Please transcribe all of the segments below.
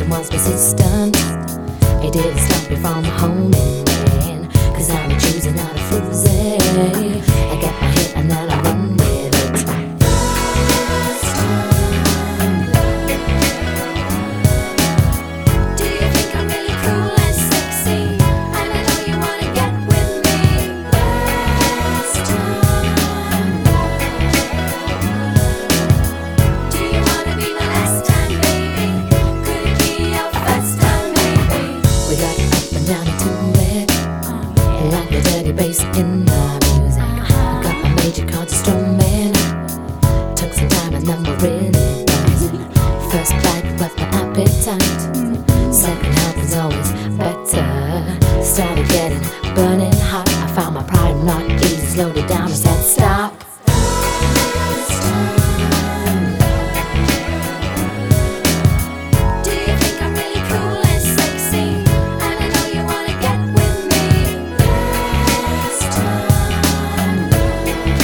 man was persistent. He didn't stop me from honing in, 'cause I'm a choosing, not a floozy. I get my hit and then I run with it. First time love. Do you think I'm really cool and sexy? And I know you wanna get with me. Last time love. Do you wanna be my last time, baby? Could it be your first time, baby? We got up and down to it, like the dirty bass in the music. I got my major chords strumming. Took some time and then we're really dancing. First bite was my appetite. Second helping's always better. Started getting burning hot. I found my pride not easy. Slowed it down and said stop. First time love. Do you think I'm really cool and sexy? And I know you wanna get with me. Last time love.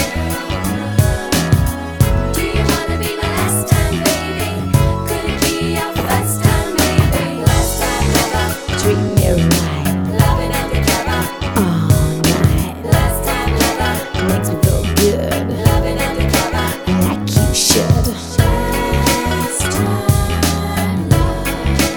Do you wanna be my last time, baby? Could it be your first time, baby? Last time lover. Treat me right. Loving undercover. All night. Last time lover. Makes me feel good. Loving undercover. Like you should. Last time love.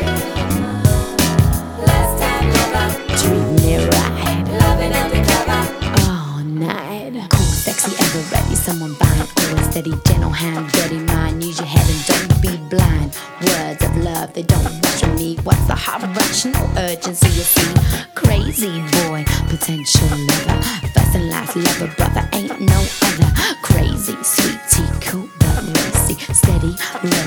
Last time lover. Treat me right. Loving undercover. All night. Cool, sexy, ever ready. Someone buying, always steady, gentle hand, dirty mind. Use your head and don't be blind. Words of love, they don't rush on me. What's the hot rush? No urgency, you see. Crazy boy, potential lover. First and last lover, brother, ain't no other. Crazy, sweetie, cool but racy. Steady, ready.